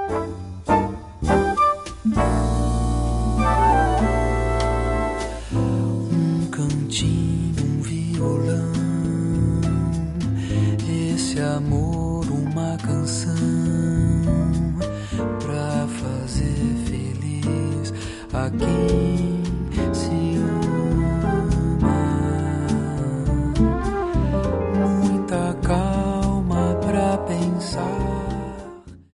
Cantinho, violão, esse amor, uma canção pra fazer feliz a quem